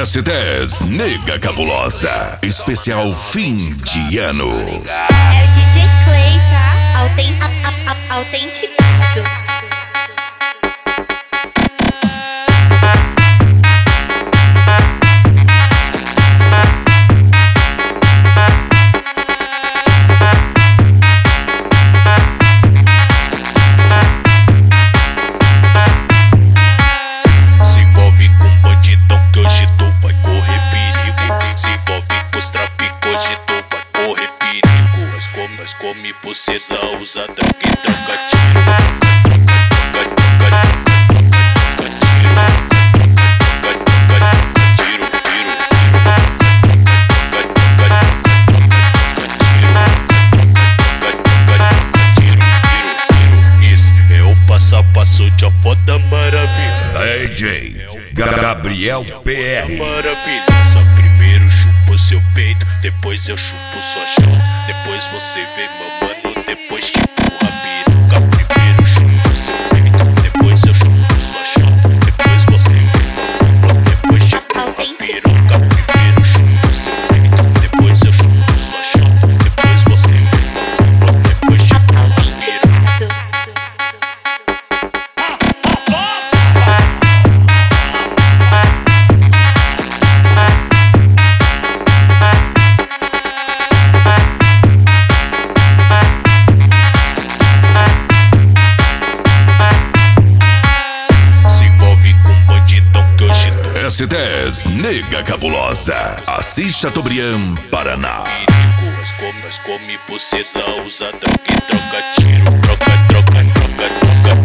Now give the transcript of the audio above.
S10 Nega Cabulosa, especial fim de ano. É o DJ Clay, tá? Autenticado. Se envolve com bandidão que hoje tu vai correr perigo. Se envolve com os traficos hoje tu vai correr perigo. Nós come buceta, usa droga e troca tiro. Isso é o passo a passo de a foda maravilha. DJ Gabriel PR. Maravilhosa, primeiro chupo seu peito, depois eu chupo sua chão, depois você vem mamando, depois tipo a piroca. Primeiro chupo seu peito, depois eu chupo sua chão, depois você vem mamando, depois tipo a piroca. Primeiro chupo seu peito, depois eu chupo sua chão, depois você vem mamando, depois tipo a piroca. Se envolve com bandidão que hoje tu S10 Nega Cabulosa, Assis Chateaubriand, Paraná. perigo. Nós come buceta, usa droga e troca tiro. Troca, troca, troca, troca.